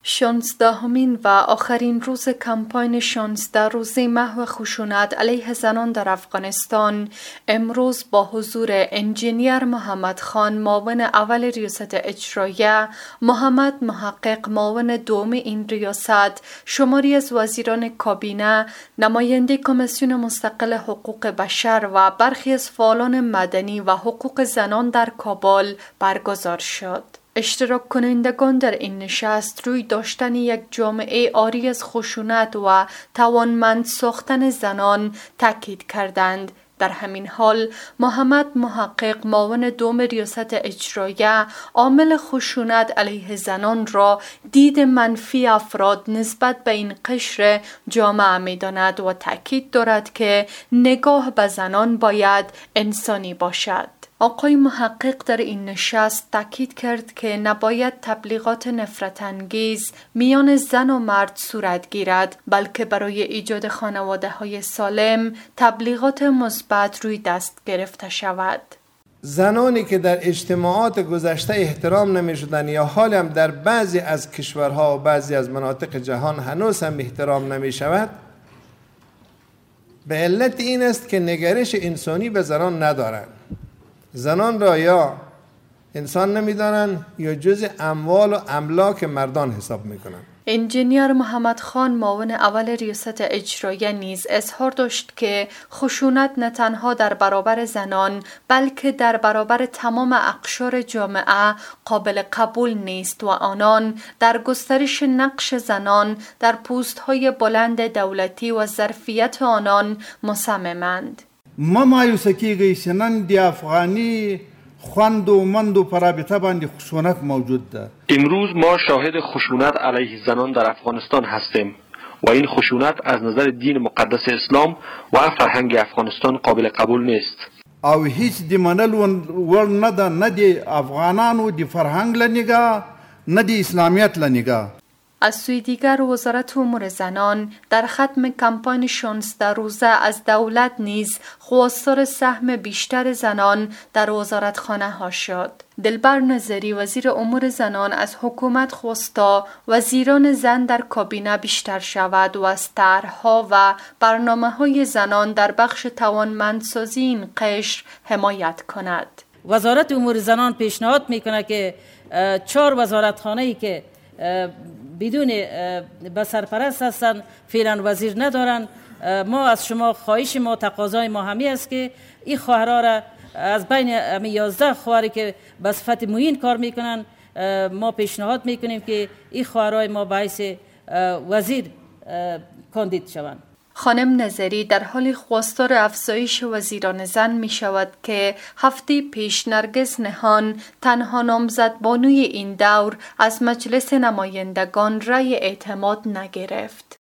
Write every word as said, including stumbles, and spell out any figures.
شانزدهمین و آخرین روز کمپاین شانزده روزه محو خشونت علیه زنان در افغانستان امروز با حضور انجینیر محمد خان معاون اول ریاست اجراییه، محمد محقق معاون دوم این ریاست، شماری از وزیران کابینه، نماینده کمیسیون مستقل حقوق بشر و برخی از فعالان مدنی و حقوق زنان در کابل برگزار شد. اشتراک کنندگان در این نشست روی داشتن یک جامعه عاری از خشونت و توانمند ساختن زنان تاکید کردند. در همین حال محمد محقق معاون دوم ریاست اجراییه عامل خشونت علیه زنان را دید منفی افراد نسبت به این قشر جامعه می داند و تاکید دارد که نگاه به زنان باید انسانی باشد. آقای محقق در این نشست تاکید کرد که نباید تبلیغات نفرت انگیز میان زن و مرد صورت گیرد، بلکه برای ایجاد خانواده های سالم تبلیغات مثبت روی دست گرفته شود. زنانی که در اجتماعات گذشته احترام نمی شدن یا حال هم در بعضی از کشورها و بعضی از مناطق جهان هنوز هم احترام نمی شود، به علت این است که نگرش انسانی به زنان ندارند. زنان را یا انسان نمیدانند یا جز اموال و املاک مردان حساب میکنند. انجینیر محمد خان معاون اول ریاست اجراییه نیز اظهار داشت که خشونت نه تنها در برابر زنان بلکه در برابر تمام اقشار جامعه قابل قبول نیست و آنان در گسترش نقش زنان در پست‌های بلند دولتی و ظرفیت آنان مصممند. ما مایوسه کیږي چې نن د افغاني خوند و مند و پرابطه باندې خشونت موجود ده. امروز ما شاهد خشونت علیه زنان در افغانستان هستیم و این خشونت از نظر دین مقدس اسلام و فرهنگ افغانستان قابل قبول نیست. او هیڅ د منلو وړ نه ده، نه د افغانانو د فرهنګ له نگاه نه د اسلامیت له نگاه. از سوی دیگر وزارت امور زنان در ختم کمپاین شانزده روزه از دولت نیز خواستار سهم بیشتر زنان در وزارتخانه ها شد. دلبر نظری وزیر امور زنان از حکومت خواستا وزیران زن در کابینه بیشتر شود و از طرح‌ها و برنامه‌های زنان در بخش توانمندسازی این قشر حمایت کند. وزارت امور زنان پیشنهاد میکنه که چهار وزارتخانه‌ای که بدون به سرپرست هستن فعلا وزیر ندارن. ما از شما خواهش ما تقاضای ما همی است که این خواهرها را از بین همی یازده خواهری که به صفت معین کار میکنن ما پیشنهاد میکنیم که این خواهرای ما باعث وزیر کاندید شوند. خانم نظری در حال خواستار افزایش وزیران زن می شود که هفته پیش نرگس نهان تنها نامزد بانوی این دور از مجلس نمایندگان رأی اعتماد نگرفت.